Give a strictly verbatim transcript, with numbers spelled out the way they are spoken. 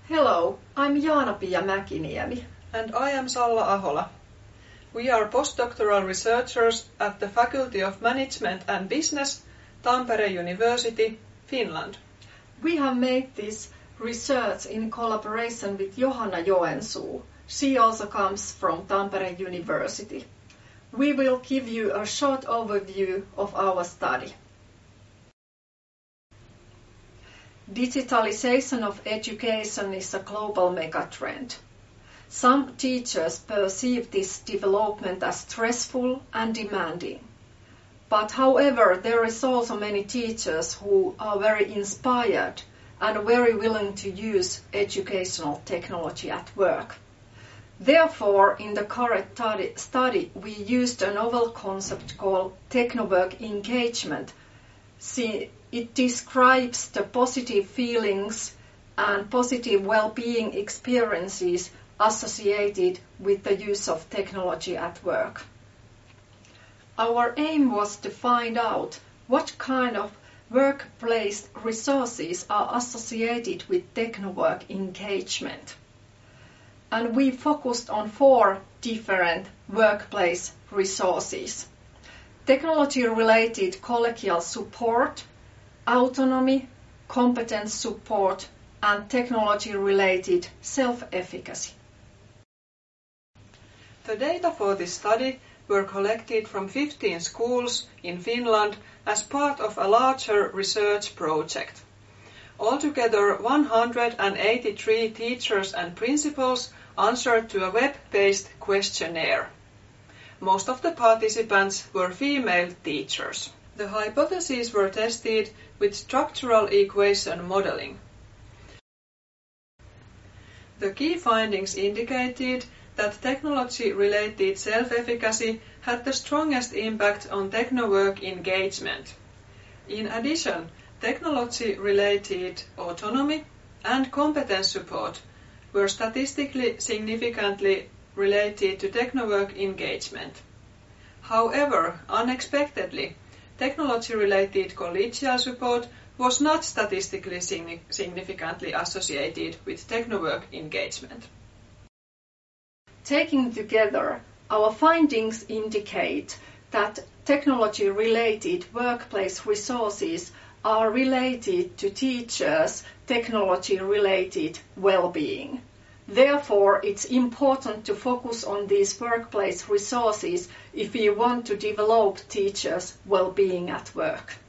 Hello, I'm Jaana-Pia Mäkiniemi. And I am Salla Ahola. We are postdoctoral researchers at the Faculty of Management and Business, Tampere University, Finland. We have made this research in collaboration with Johanna Joensuu. She also comes from Tampere University. We will give you a short overview of our study. Digitalization of education is a global megatrend. Some teachers perceive this development as stressful and demanding. But however, there is also many teachers who are very inspired and very willing to use educational technology at work. Therefore, in the current study, we used a novel concept called technowork engagement. See, it describes the positive feelings and positive well-being experiences associated with the use of technology at work. Our aim was to find out what kind of workplace resources are associated with technowork engagement. And we focused on four different workplace resources: technology-related collegial support, autonomy, competence support, and technology-related self-efficacy. The data for this study were collected from fifteen schools in Finland as part of a larger research project. Altogether, one hundred eighty-three teachers and principals answered to a web-based questionnaire. Most of the participants were female teachers. The hypotheses were tested with structural equation modeling. The key findings indicated that technology-related self-efficacy had the strongest impact on technowork engagement. In addition, technology-related autonomy and competence support were statistically significantly related to technowork engagement. However, unexpectedly, technology-related collegial support was not statistically significantly associated with technowork engagement. Taken together, our findings indicate that technology-related workplace resources are related to teachers' technology-related well-being. Therefore, it's important to focus on these workplace resources if we want to develop teachers' well-being at work.